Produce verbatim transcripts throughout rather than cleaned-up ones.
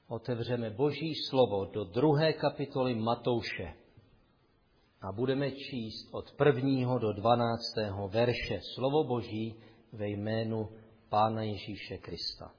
Otevřeme Boží slovo do druhé kapitoly Matouše a budeme číst od prvního do dvanáctého verše slovo Boží ve jménu Pána Ježíše Krista.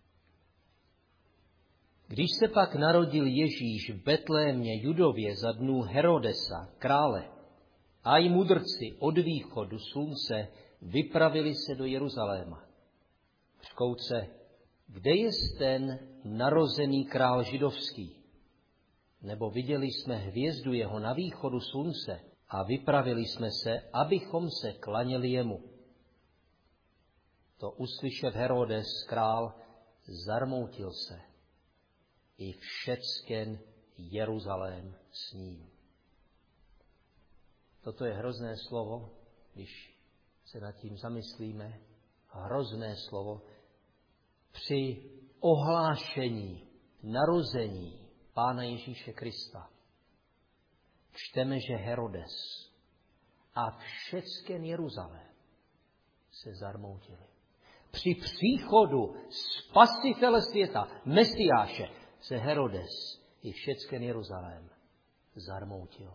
Když se pak narodil Ježíš v Betlémě Judově za dnů Herodesa, krále, a i mudrci od východu slunce vypravili se do Jeruzaléma. Řkou se, kde je ten narozený král židovský? Nebo viděli jsme hvězdu jeho na východu slunce a vypravili jsme se, abychom se klaněli jemu. To uslyšev Herodes král, zarmoutil se. I všecken Jeruzalém s ním. Toto je hrozné slovo, když se nad tím zamyslíme. Hrozné slovo při ohlášení narození Pána Ježíše Krista. Čteme, že Herodes a všecken Jeruzalém se zarmoutili. Při příchodu Spasitele světa, Mesiáše, se Herodes i všecken Jeruzalém zarmoutil.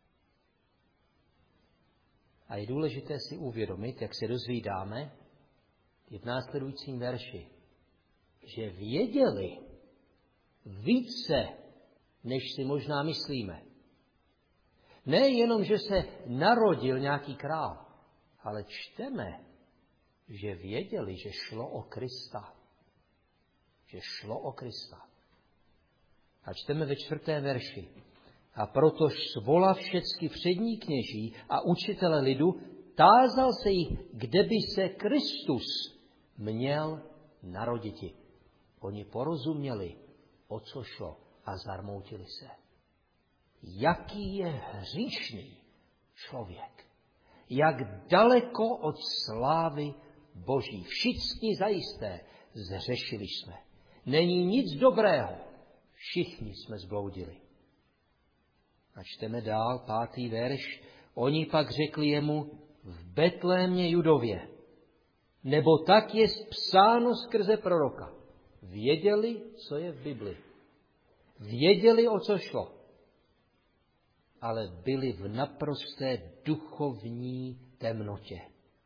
A je důležité si uvědomit, jak se dozvídáme i v následujícím verši, že věděli více, než si možná myslíme. Nejenom, že se narodil nějaký král, ale čteme, že věděli, že šlo o Krista. Že šlo o Krista. A čteme ve čtvrtém verši. A protož svolav všecky přední kněží a učitele lidu, tázal se jich, kde by se Kristus měl naroditi. Oni porozuměli, o co šlo, a zarmoutili se. Jaký je hříšný člověk. Jak daleko od slávy Boží. Všichni zajisté zřešili jsme. Není nic dobrého. Všichni jsme zbloudili. A čteme dál, pátý verš. Oni pak řekli jemu v Betlémě Judově, nebo tak je psáno skrze proroka. Věděli, co je v Bibli. Věděli, o co šlo. Ale byli v naprosté duchovní temnotě.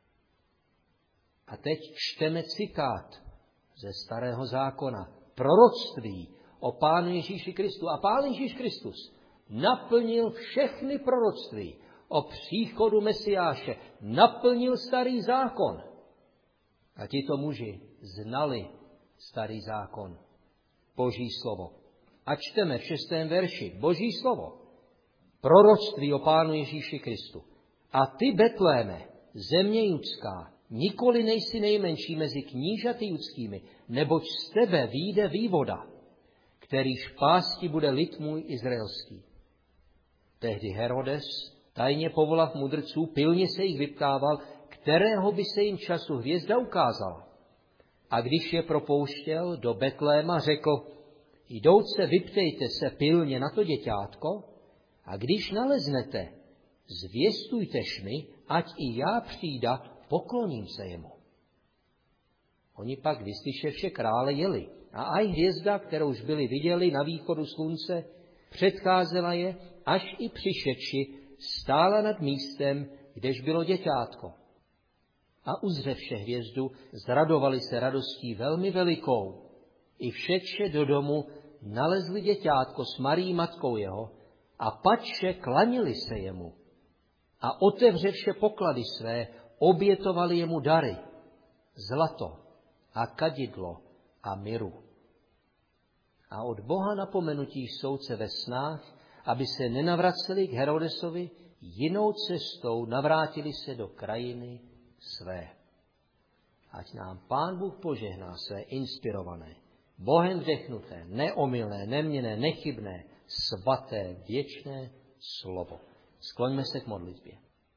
A teď čteme citát ze Starého zákona. Proroctví o Pánu Ježíši Kristu. A Pán Ježíš Kristus naplnil všechny proroctví o příchodu Mesiáše. Naplnil Starý zákon. A tito muži znali Starý zákon. Boží slovo. A čteme v šestém verši. Boží slovo. Proroctví o Pánu Ježíši Kristu. A ty, Betléme, země judská, nikoli nejsi nejmenší mezi knížaty judskými, neboť z tebe vyjde vývoda, kterýž pásti bude lid můj izraelský. Tehdy Herodes, tajně povolav mudrců, pilně se jich vyptával, kterého by se jim času hvězda ukázala. A když je propouštěl do Betléma, řekl, jdouce vyptejte se pilně na to děťátko, a když naleznete, zvěstujtež mi, ať i já přijda, pokloním se jemu. Oni pak, vyslyševše krále, jeli. A aj hvězda, kterou už byli viděli na východu slunce, předcházela je, až i přišedši stála nad místem, kdež bylo děťátko. A uzřevše hvězdu, zradovali se radostí velmi velikou. I všedše do domu nalezli děťátko s Marií matkou jeho a padše klanili se jemu. A otevřevše poklady své, obětovali jemu dary, zlato a kadidlo a miru. A od Boha napomenutí jsou se ve snách, aby se nenavraceli k Herodesovi, jinou cestou navrátili se do krajiny své. Ať nám Pán Bůh požehná své inspirované, Bohem vdechnuté, neomylné, neměnné, nechybné, svaté, věčné slovo. Skloňme se k modlitbě.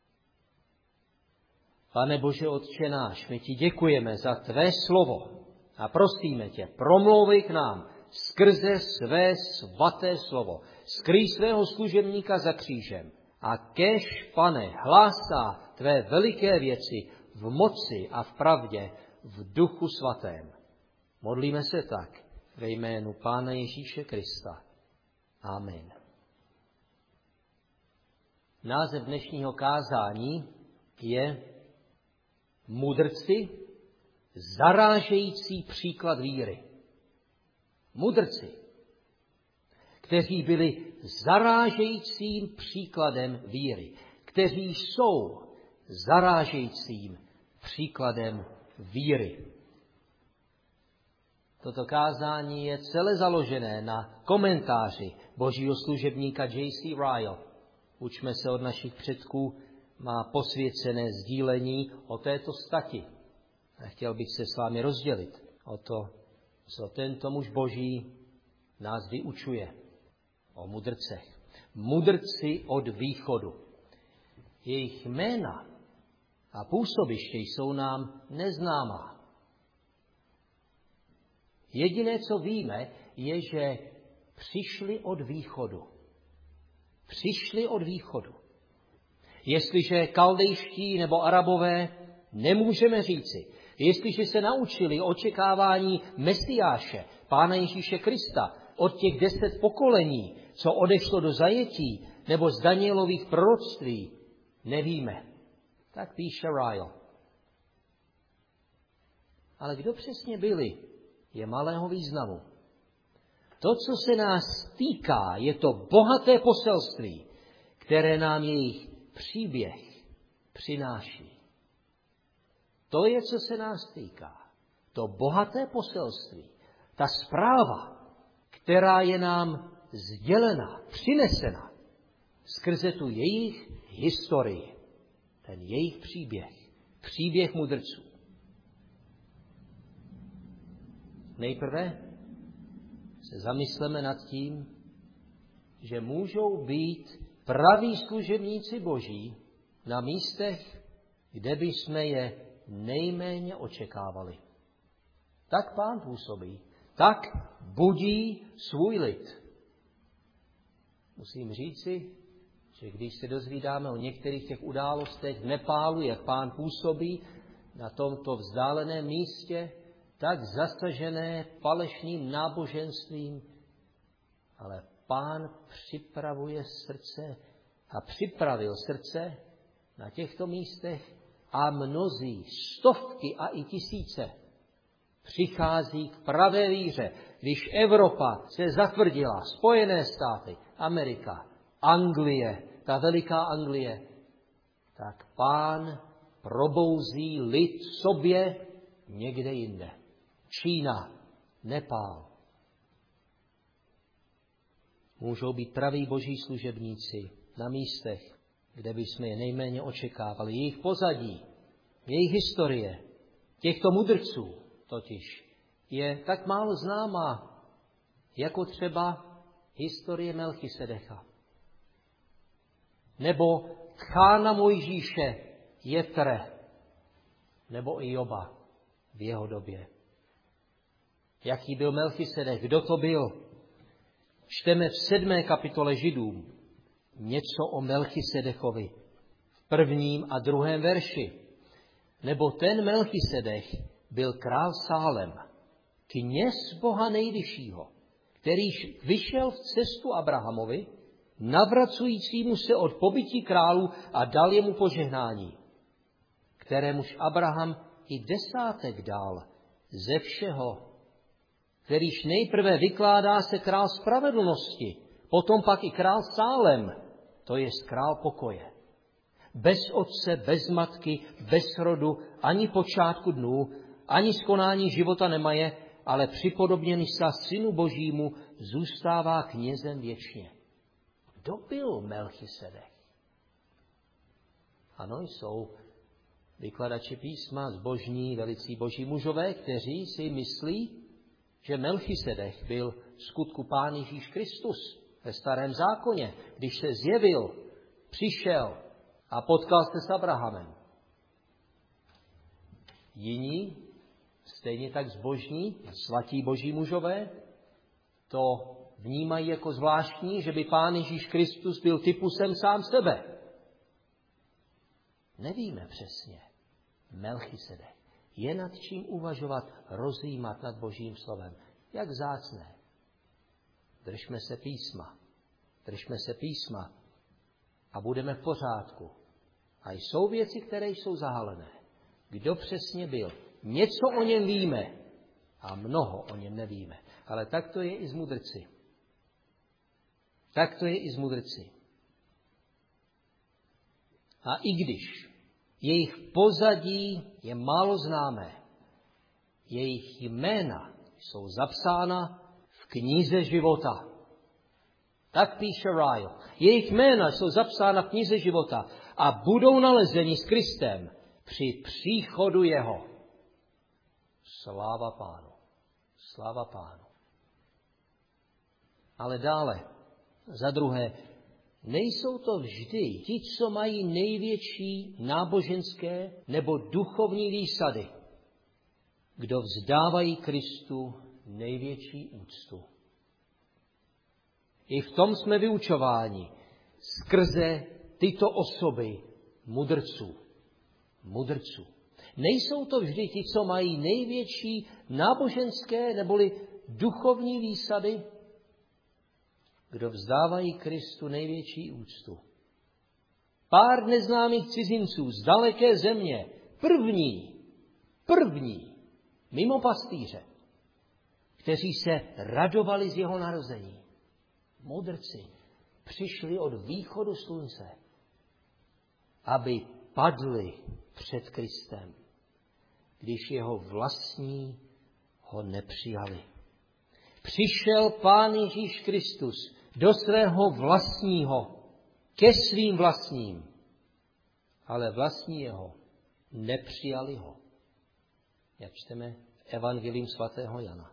Pane Bože Otče náš, my ti děkujeme za tvé slovo a prosíme tě, promlouvej k nám skrze své svaté slovo, skrý svého služebníka za křížem. A kéž, Pane, hlásá tvé veliké věci v moci a v pravdě, v duchu svatém. Modlíme se tak ve jménu Pána Ježíše Krista. Amen. Název dnešního kázání je Mudrci, zarážející příklad víry. Mudrci, kteří byli zarážejícím příkladem víry, kteří jsou zarážejícím příkladem víry. Toto kázání je celé založené na komentáři božího služebníka J C Ryle. Učme se od našich předků, má posvěcené sdílení o této stati. A chtěl bych se s vámi rozdělit o to, co tento muž boží nás vyučuje o mudrcech. Mudrci od východu. Jejich jména a působiště jsou nám neznámá. Jediné, co víme, je, že přišli od východu. Přišli od východu. Jestliže kaldejští nebo Arabové, nemůžeme říci. Jestliže se naučili očekávání Mesiáše, Pána Ježíše Krista, od těch deset pokolení, co odešlo do zajetí, nebo z Danielových proroctví, nevíme. Tak píše Ryle. Ale kdo přesně byli, je malého významu. To, co se nás týká, je to bohaté poselství, které nám jejich příběh přináší. To je, co se nás týká. To bohaté poselství, ta zpráva, která je nám sdělena, přinesena skrze tu jejich historii, ten jejich příběh, příběh mudrců. Nejprve se zamysleme nad tím, že můžou být praví služebníci boží na místech, kde by jsme je nejméně očekávali. Tak Pán působí, tak budí svůj lid. Musím říci, že když se dozvídáme o některých těch událostech v Nepálu, jak Pán působí na tomto vzdáleném místě, tak zasažené falešným náboženstvím, ale Pán připravuje srdce a připravil srdce na těchto místech a mnozí, stovky a i tisíce přichází k pravé víře. Když Evropa se zatvrdila, Spojené státy, Amerika, Anglie, ta veliká Anglie, tak Pán probouzí lid sobě někde jinde. Čína, Nepál. Můžou být praví boží služebníci na místech, kde bychom je nejméně očekávali. Jejich pozadí, jejich historie, těchto mudrců totiž je tak málo známá, jako třeba historie Melchisedecha. Nebo tchána Mojžíše Jetre, nebo i Joba v jeho době. Jaký byl Melchisedech, kdo to byl? Čteme v sedmé kapitole Židům něco o Melchisedechovi v prvním a druhém verši. Nebo ten Melchisedech byl král Sálem, kněz Boha nejvyššího, kterýž vyšel v cestu Abrahamovi, navracujícímu se od pobytí králu a dal jemu požehnání, kterémuž Abraham i desátek dal ze všeho, kterýž nejprve vykládá se král spravedlnosti, potom pak i král Sálem, to je král pokoje. Bez otce, bez matky, bez rodu, ani počátku dnů, ani skonání života nemaje, ale připodobněný sa synu božímu zůstává knězem věčně. Kdo byl Melchisedech? Ano, jsou vykladači písma, zbožní, velicí boží mužové, kteří si myslí, že Melchisedech byl v skutku Pán Ježíš Kristus ve starém zákoně, když se zjevil, přišel a potkal se s Abrahamem. Jiní, stejně tak zbožní, svatí boží mužové, to vnímají jako zvláštní, že by Pán Ježíš Kristus byl typusem sám sebe. Nevíme přesně. Melchisedech. Je nad čím uvažovat, rozjímat nad božím slovem. Jak vzácné. Držme se písma. Držme se písma a budeme v pořádku. A jsou věci, které jsou zahalené. Kdo přesně byl? Něco o něm víme a mnoho o něm nevíme. Ale tak to je i s mudrci. Tak to je i s mudrci. A i když jejich pozadí je málo známé, jejich jména jsou zapsána v knize života. Tak píše Ryle. Jejich jména jsou zapsána v knize života a budou nalezeni s Kristem při příchodu jeho. Sláva Pánu. Sláva Pánu. Ale dále, za druhé, nejsou to vždy ti, co mají největší náboženské nebo duchovní výsady, kdo vzdávají Kristu největší úctu. I v tom jsme vyučováni skrze tyto osoby mudrců. Mudrců. Nejsou to vždy ti, co mají největší náboženské neboli duchovní výsady, kdo vzdávají Kristu největší úctu. Pár neznámých cizinců z daleké země, první, první, mimo pastýře, kteří se radovali z jeho narození. Mudrci přišli od východu slunce, aby padli před Kristem, když jeho vlastní ho nepřijali. Přišel Pán Ježíš Kristus do svého vlastního, ke svým vlastním, ale vlastní jeho nepřijali ho. Jak čteme v Evangelium svatého Jana.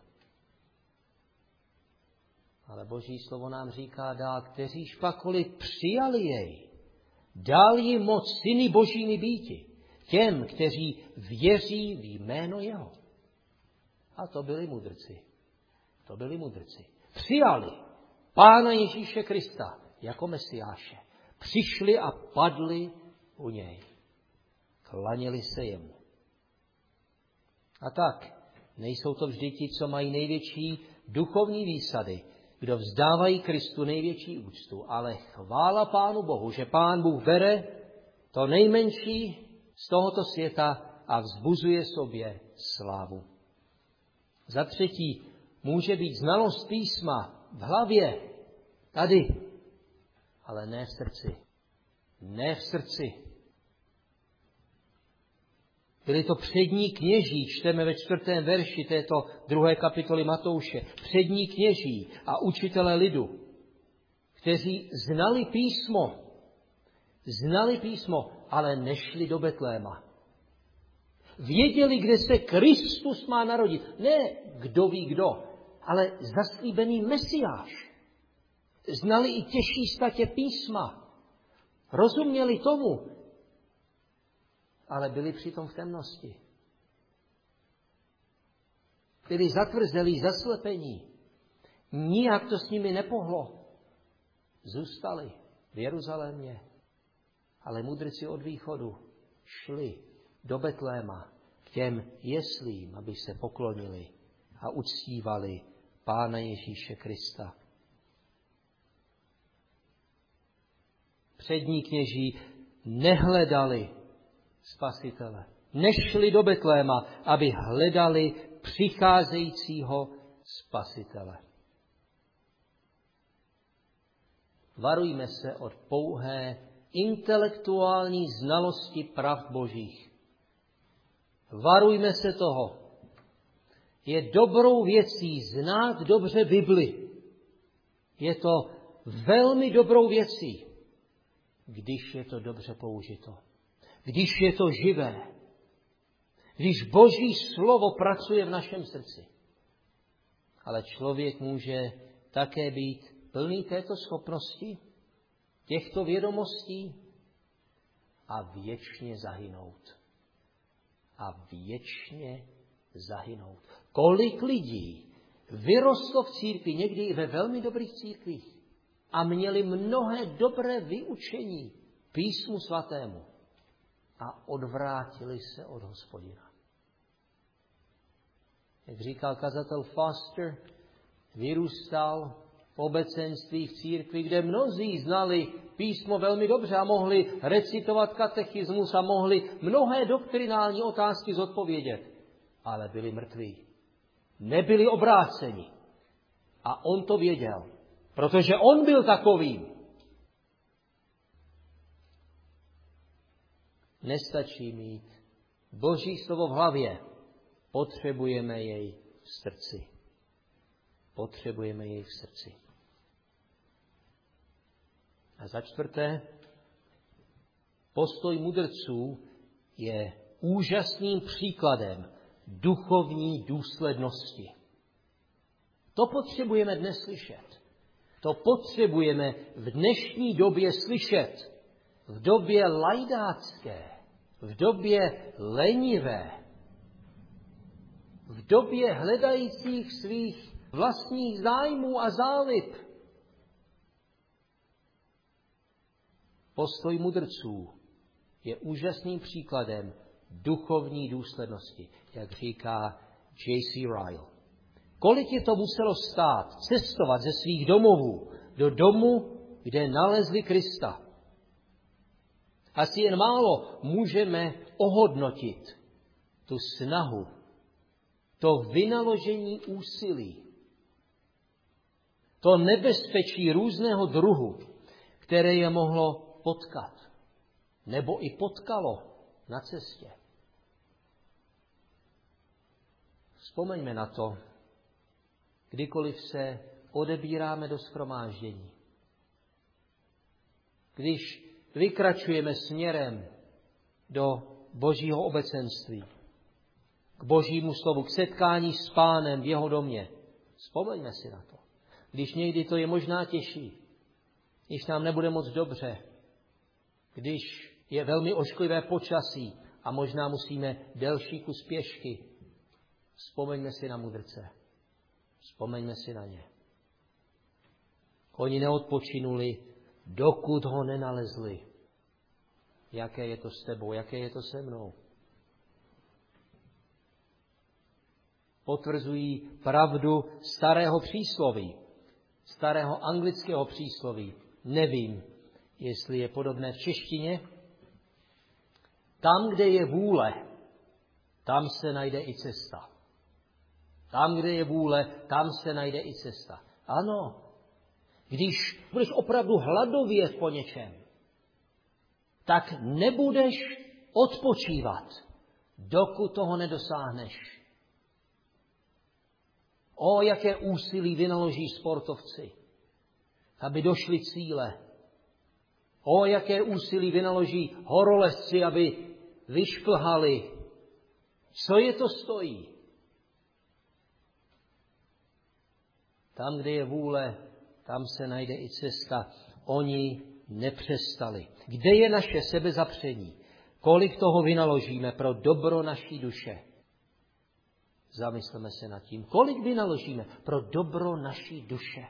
Ale Boží slovo nám říká dál, kteříž pakoli přijali jej, dal jim moc syny Božími býti, těm, kteří věří v jméno jeho. A to byli mudrci. To byli mudrci. Přijali Pána Ježíše Krista jako Mesiáše. Přišli a padli u něj. Klaněli se jemu. A tak, nejsou to vždy ti, co mají největší duchovní výsady, kdo vzdávají Kristu největší úctu, ale chvála Pánu Bohu, že Pán Bůh bere to nejmenší z tohoto světa a vzbuzuje sobě slávu. Za třetí, může být znalost písma v hlavě, tady, ale ne v srdci. Ne v srdci. Byli to přední kněží, čteme ve čtvrtém verši této druhé kapitoly Matouše, přední kněží a učitelé lidu, kteří znali písmo, znali písmo, ale nešli do Betléma. Věděli, kde se Kristus má narodit. Ne kdo ví kdo, ale zaslíbený Mesiáš. Znali i těžší statě písma. Rozuměli tomu, ale byli přitom v temnosti. Byli zatvrzelí, zaslepení. Nijak to s nimi nepohlo. Zůstali v Jeruzalémě, ale mudrci od východu šli do Betléma k těm jeslím, aby se poklonili a uctívali Pána Ježíše Krista. Přední kněží nehledali Spasitele. Nešli do Betléma, aby hledali přicházejícího Spasitele. Varujme se od pouhé intelektuální znalosti pravd Božích. Varujme se toho. Je dobrou věcí znát dobře Bibli. Je to velmi dobrou věcí, když je to dobře použito. Když je to živé. Když Boží slovo pracuje v našem srdci. Ale člověk může také být plný této schopnosti, těchto vědomostí a věčně zahynout. A věčně zahynout. Kolik lidí vyrostlo v církvi, někdy i ve velmi dobrých církvích a měli mnohé dobré vyučení písmu svatému a odvrátili se od Hospodina. Jak říkal kazatel Foster, vyrůstal v obecenství, v církvi, kde mnozí znali písmo velmi dobře a mohli recitovat katechismus a mohli mnohé doktrinální otázky zodpovědět, ale byli mrtví. Nebyli obráceni. A on to věděl, protože on byl takovým. Nestačí mít Boží slovo v hlavě. Potřebujeme jej v srdci. Potřebujeme jej v srdci. A za čtvrté, postoj mudrců je úžasným příkladem duchovní důslednosti. To potřebujeme dnes slyšet. To potřebujeme v dnešní době slyšet. V době lajdácké, v době lenivé, v době hledajících svých vlastních zájmů a zálib. Postoj mudrců je úžasným příkladem duchovní důslednosti, jak říká J C Ryle. Kolik je to muselo stát cestovat ze svých domovů do domu, kde nalezli Krista. Asi jen málo můžeme ohodnotit tu snahu, to vynaložení úsilí, to nebezpečí různého druhu, které je mohlo potkat, nebo i potkalo na cestě. Vzpomeňme na to, kdykoliv se odebíráme do shromáždění. Když vykračujeme směrem do Božího obecenství, k Božímu slovu, k setkání s Pánem v jeho domě. Vzpomeňme si na to. Když někdy to je možná těžší, když nám nebude moc dobře, když je velmi ošklivé počasí a možná musíme delší kus pěšky, vzpomeňme si na mudrce. Vzpomeňme si na ně. Oni neodpočinuli, dokud ho nenalezli. Jaké je to s tebou, jaké je to se mnou. Potvrzují pravdu starého přísloví, starého anglického přísloví. Nevím, jestli je podobné v češtině. Tam, kde je vůle, tam se najde i cesta. Tam, kde je vůle, tam se najde i cesta. Ano, když budeš opravdu hladovět po něčem, tak nebudeš odpočívat, dokud toho nedosáhneš. O, jaké úsilí vynaloží sportovci, aby došli cíle. O, jaké úsilí vynaloží horolezci, aby vyšplhali. Co je to stojí? Tam, kde je vůle, tam se najde i cesta. Oni nepřestali. Kde je naše sebezapření? Kolik toho vynaložíme pro dobro naší duše? Zamysleme se nad tím. Kolik vynaložíme pro dobro naší duše?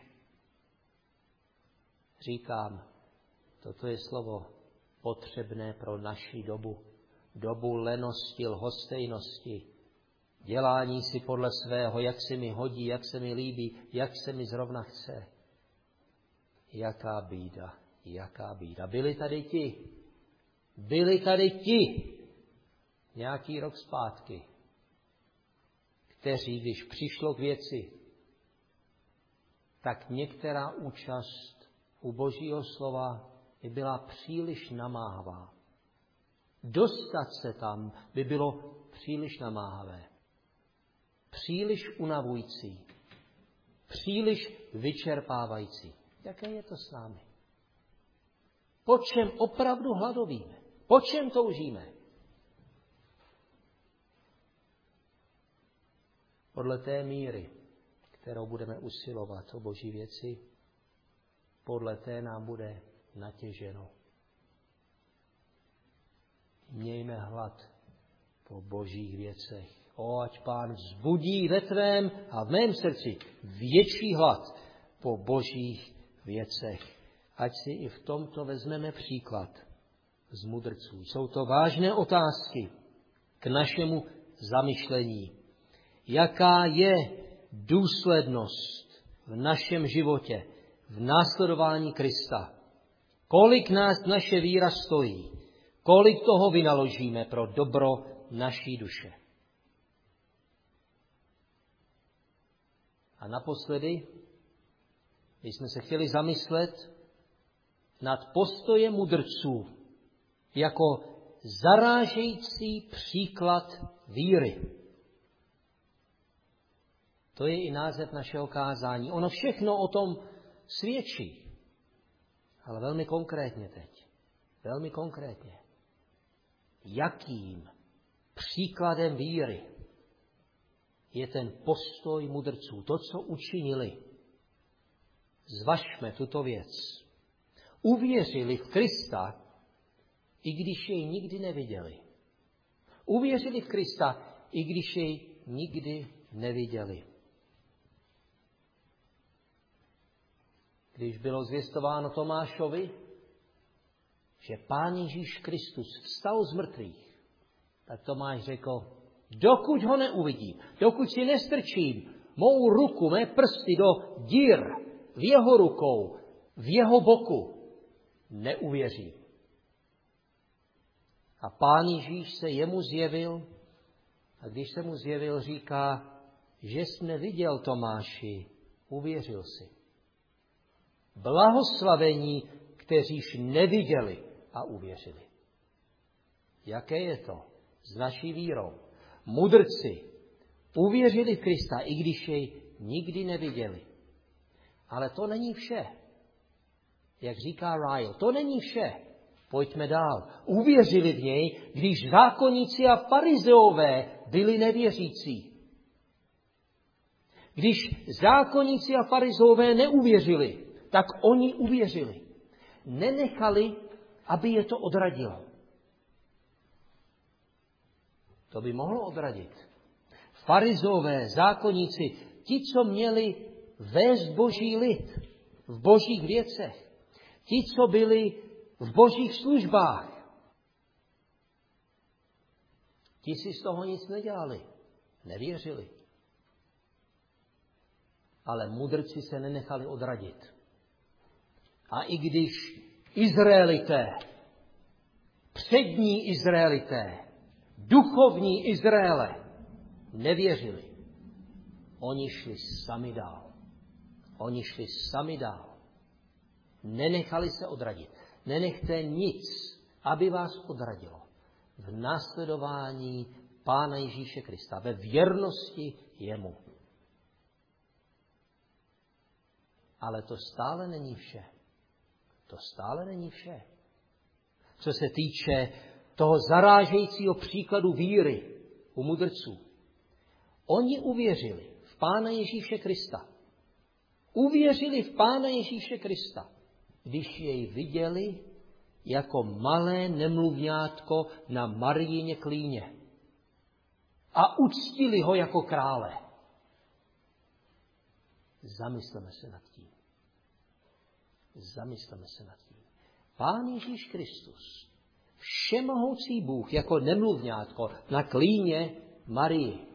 Říkám, toto je slovo potřebné pro naši dobu. Dobu lenosti, lhostejnosti, dělání si podle svého, jak se mi hodí, jak se mi líbí, jak se mi zrovna chce. Jaká bída, jaká bída. Byli tady ti, byli tady ti, nějaký rok zpátky, kteří, když přišlo k věci, tak některá účast u Božího slova by byla příliš namáhavá. Dostat se tam by bylo příliš namáhavé, příliš unavující, příliš vyčerpávající. Jaké je to s námi? Po čem opravdu hladovíme? Po čem toužíme? Podle té míry, kterou budeme usilovat o Boží věci, podle té nám bude natěženo. Mějme hlad po Božích věcech. O, ať Pán vzbudí ve tvém a v mém srdci větší hlad po Božích věcech. Ať si i v tomto vezmeme příklad z mudrců. Jsou to vážné otázky k našemu zamyšlení. Jaká je důslednost v našem životě, v následování Krista. Kolik nás naše víra stojí, kolik toho vynaložíme pro dobro naší duše. A naposledy bychom se chtěli zamyslet nad postojem mudrců jako zarážející příklad víry. To je i název našeho kázání. Ono všechno o tom svědčí. Ale velmi konkrétně teď. Velmi konkrétně. Jakým příkladem víry je ten postoj mudrců? To, co učinili. Zvažme tuto věc. Uvěřili v Krista, i když jej nikdy neviděli. Uvěřili v Krista, i když jej nikdy neviděli. Když bylo zvěstováno Tomášovi, že Pán Ježíš Kristus vstal z mrtvých, tak Tomáš řekl, dokud ho neuvidím, dokud si nestrčím mou ruku, mé prsty do dír v jeho rukou, v jeho boku, neuvěřím. A Pán Ježíš se jemu zjevil a když se mu zjevil, říká, že jsi neviděl, Tomáši, uvěřil si. Blahoslavení, kteříž neviděli a uvěřili. Jaké je to s naší vírou? Mudrci uvěřili v Krista, i když jej nikdy neviděli. Ale to není vše. Jak říká Ryle, to není vše. Pojďme dál. Uvěřili v něj, když zákonníci a farizeové byli nevěřící. Když zákonníci a farizeové neuvěřili, tak oni uvěřili. Nenechali, aby je to odradilo. To by mohlo odradit. Farizové, zákonníci, ti, co měli vést boží lid v božích věcech, ti, co byli v božích službách, ti si z toho nic nedělali, nevěřili. Ale mudrci se nenechali odradit. A i když Izraelité, přední Izraelité, duchovní Izraele nevěřili, oni šli sami dál. Oni šli sami dál. Nenechali se odradit. Nenechte nic, aby vás odradilo v následování Pána Ježíše Krista, ve věrnosti jemu. Ale to stále není vše. To stále není vše. Co se týče toho zarážejícího příkladu víry u mudrců. Oni uvěřili v Pána Ježíše Krista. Uvěřili v Pána Ježíše Krista, když jej viděli jako malé nemluvňátko na Marijině klíně. A uctili ho jako krále. Zamysleme se nad tím. Zamysleme se nad tím. Pán Ježíš Kristus, všemohoucí Bůh, jako nemluvňátko na klíně Marii.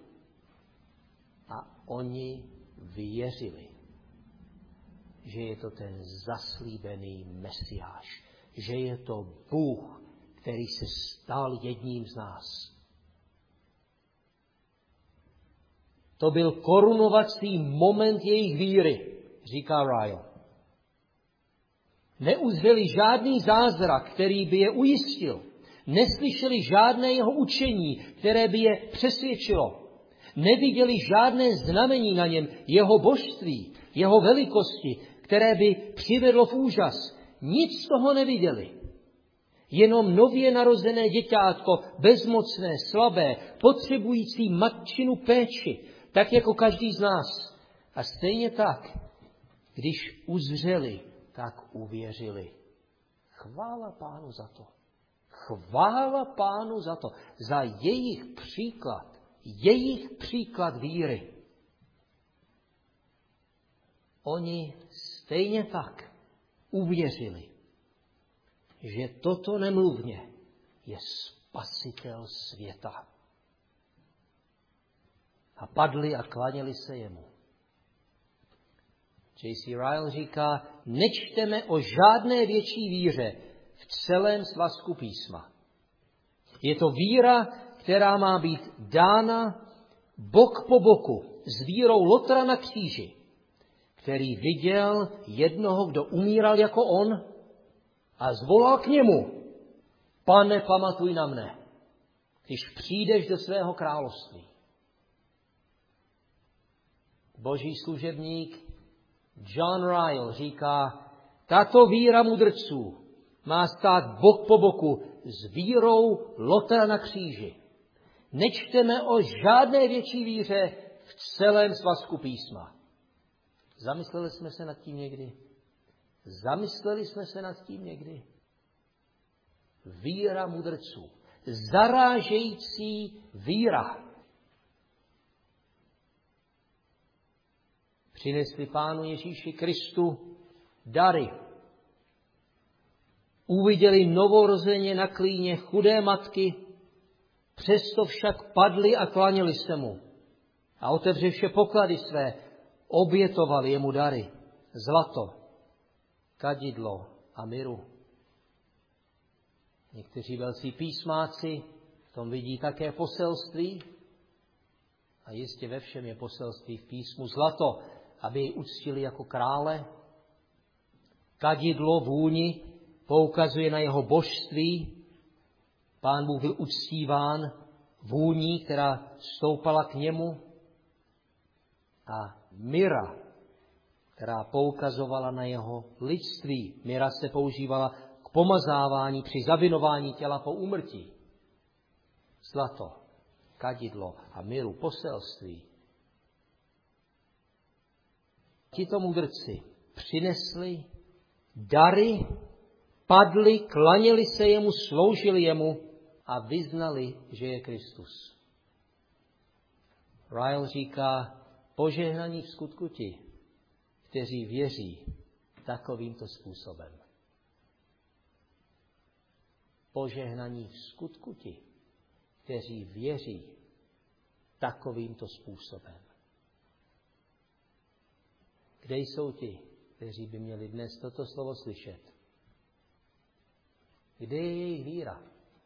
A oni věřili, že je to ten zaslíbený Mesiáš, že je to Bůh, který se stal jedním z nás. To byl korunovací moment jejich víry, říká Ryle. Neuzřeli žádný zázrak, který by je ujistil. Neslyšeli žádné jeho učení, které by je přesvědčilo. Neviděli žádné znamení na něm jeho božství, jeho velikosti, které by přivedlo v úžas. Nic z toho neviděli. Jenom nově narozené děťátko, bezmocné, slabé, potřebující matčinu péči, tak jako každý z nás. A stejně tak, když uzřeli, tak uvěřili. Chvála Pánu za to. Chvála Pánu za to. Za jejich příklad. Jejich příklad víry. Oni stejně tak uvěřili, že toto nemluvně je spasitel světa. A padli a klaněli se jemu. J C Ryle říká, nečteme o žádné větší víře v celém svazku písma. Je to víra, která má být dána bok po boku s vírou Lotra na kříži, který viděl jednoho, kdo umíral jako on a zvolal k němu, Pane, pamatuj na mne, když přijdeš do svého království. Boží služebník John Ryle říká, tato víra mudrců má stát bok po boku s vírou Lotra na kříži. Nečteme o žádné větší víře v celém svazku písma. Zamysleli jsme se nad tím někdy? Zamysleli jsme se nad tím někdy? Víra mudrců. Zarážející víra. Přinesli Pánu Ježíši Kristu dary. Uviděli novorozeně na klíně chudé matky, přesto však padli a klaněli se mu. A otevřevši poklady své, obětovali jemu dary, zlato, kadidlo a miru. Někteří velcí písmáci v tom vidí také poselství a jistě ve všem je poselství v písmu zlato, aby jej uctili jako krále. Kadidlo vůni poukazuje na jeho božství. Pán Bůh byl uctíván vůní, která stoupala k němu. A mira, která poukazovala na jeho lidství. Mira se používala k pomazávání při zavinování těla po úmrtí. Zlato, kadidlo a miru, poselství. Tito mudrci přinesli dary, padli, klaněli se jemu, sloužili jemu a vyznali, že je Kristus. Ryle říká, požehnaní v skutku ti, kteří věří takovýmto způsobem. Požehnaní v skutku ti, kteří věří takovýmto způsobem. Kde jsou ti, kteří by měli dnes toto slovo slyšet? Kde je jejich víra?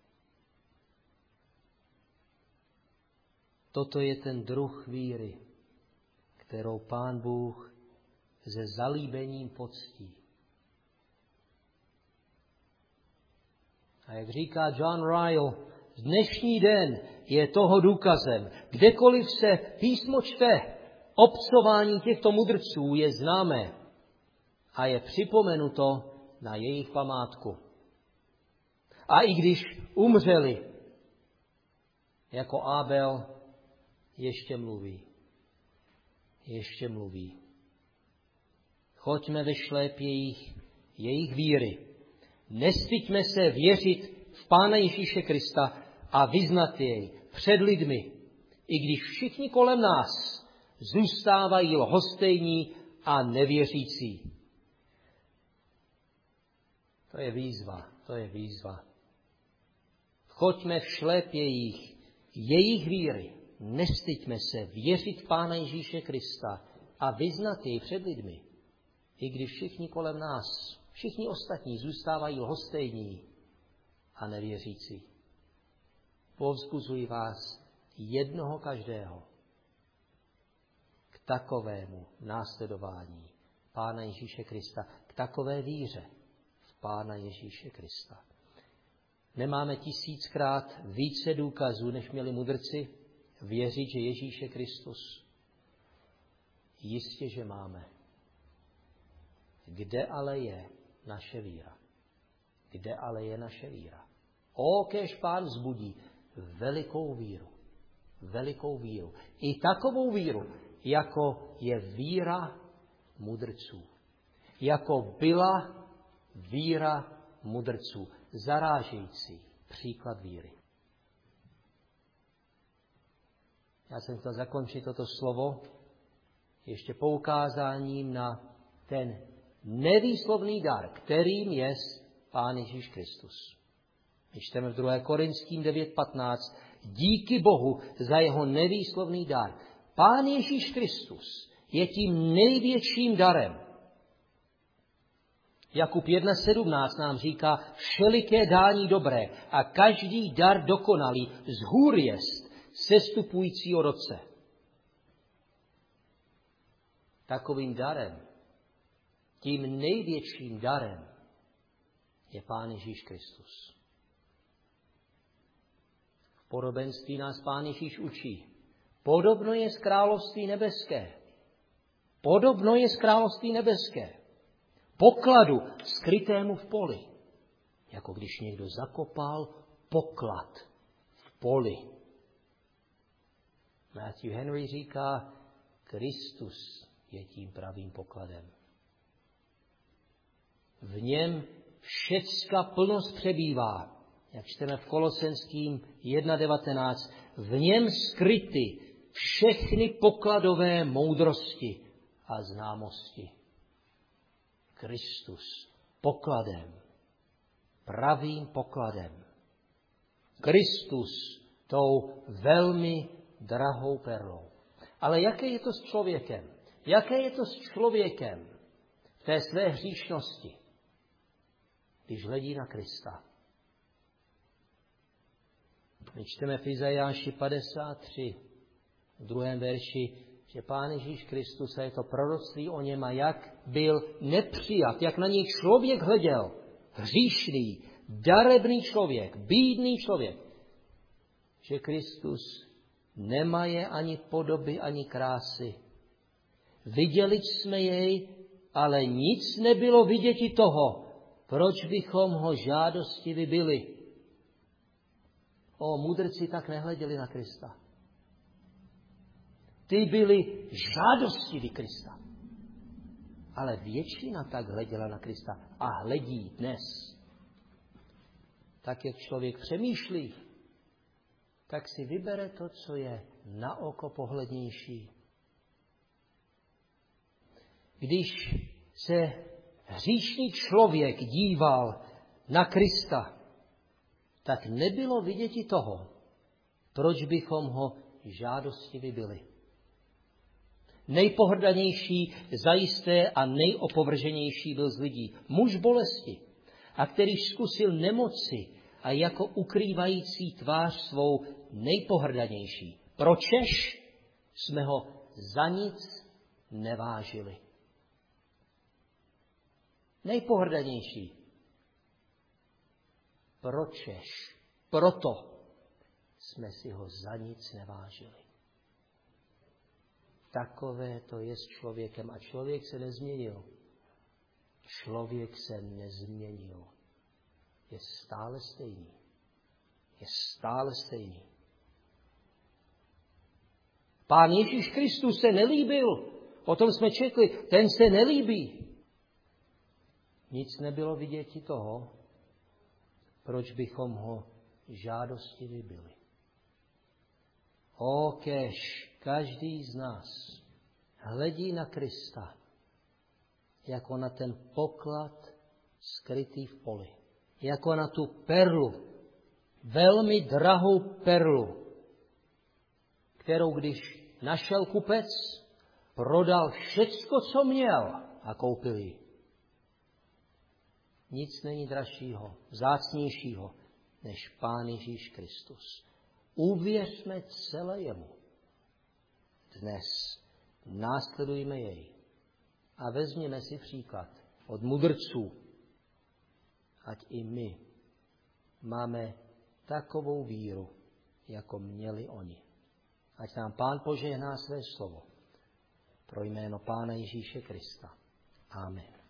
Toto je ten druh víry, kterou Pán Bůh se zalíbením poctí. A jak říká John Ryle, dnešní den je toho důkazem. Kdekoliv se písmo čte, obcování těchto mudrců je známé a je připomenuto na jejich památku. A i když umřeli, jako Abel, ještě mluví. Ještě mluví. Choďme ve šlépějích jejich víry. Nestyďme se věřit v Pána Ježíše Krista a vyznat jej před lidmi, i když všichni kolem nás zůstávají lhostejní a nevěřící. To je výzva, to je výzva. Choďme v šlépějích jejich víry. Nestyďme se věřit Pána Ježíše Krista a vyznat jej před lidmi, i když všichni kolem nás, všichni ostatní zůstávají lhostejní a nevěřící. Povzbuzuji vás jednoho každého k takovému následování Pána Ježíše Krista, k takové víře v Pána Ježíše Krista. Nemáme tisíckrát více důkazů, než měli mudrci, věřit, že Ježíš je Kristus? Jistě, že máme. Kde ale je naše víra? Kde ale je naše víra? O, kéž Pán vzbudí velikou víru. Velikou víru. I takovou víru, jako je víra mudrců. Jako byla víra mudrců. Zarážející příklad víry. Já jsem chtěl zakončit toto slovo ještě poukázáním na ten nevýslovný dar, kterým je Pán Ježíš Kristus. My čteme v druhé Korinským devět patnáct. Díky Bohu za jeho nevýslovný dar. Pán Ježíš Kristus je tím největším darem, Jakub jedna sedmnáct nám říká, všeliké dání dobré a každý dar dokonalý z hůr jest sestupující od Otce. Takovým darem, tím největším darem je Pán Ježíš Kristus. V podobenství nás Pán Ježíš učí. Podobno je z království nebeské. Podobno je z království nebeské. Pokladu skrytému v poli. Jako když někdo zakopal poklad v poli. Matthew Henry říká, Kristus je tím pravým pokladem. V něm všecka plnost přebývá, jak čteme v Kolosenským jedna devatenáct, v něm skryty všechny pokladové moudrosti a známosti. Kristus pokladem, pravým pokladem. Kristus tou velmi drahou perlou. Ale jaké je to s člověkem? Jaké je to s člověkem v té své hříšnosti, když hledí na Krista? My čteme v Izajáši padesát tři, v druhém verši, že Pán Ježíš Kristus, a je to proroctví o něm, a jak byl nepřijat, jak na něj člověk hleděl, hříšný, darebný člověk, bídný člověk, že Kristus nemá je ani podoby, ani krásy. Viděli jsme jej, ale nic nebylo viděti toho, proč bychom ho žádostivi byli. O, mudrci tak nehleděli na Krista. Ty byli žádostiví Krista. Ale většina tak hleděla na Krista a hledí dnes. Tak, jak člověk přemýšlí, tak si vybere to, co je na oko pohlednější. Když se hříšný člověk díval na Krista, tak nebylo viděti toho, proč bychom ho žádostivě byli. Nejpohrdanější, zajisté a nejopovrženější byl z lidí muž bolesti, a který zkusil nemoci a jako ukrývající tvář svou nejpohrdanější. Pročež jsme ho za nic nevážili. Nejpohrdanější. Pročež, proto jsme si ho za nic nevážili. Takové to je s člověkem. A člověk se nezměnil. Člověk se nezměnil. Je stále stejný. Je stále stejný. Pán Ježíš Kristus se nelíbil. O tom jsme četli. Ten se nelíbí. Nic nebylo viděti toho, proč bychom ho žádostivě byli. O, kéž každý z nás hledí na Krista jako na ten poklad skrytý v poli. Jako na tu perlu, velmi drahou perlu, kterou když našel kupec, prodal všecko, co měl a koupil ji. Nic není dražšího, vzácnějšího, než Pán Ježíš Kristus. Uvěřme celé jemu. Dnes následujme jej a vezměme si příklad od mudrců, ať i my máme takovou víru, jako měli oni. Ať nám Pán požehná své slovo pro jméno Pána Ježíše Krista. Amen.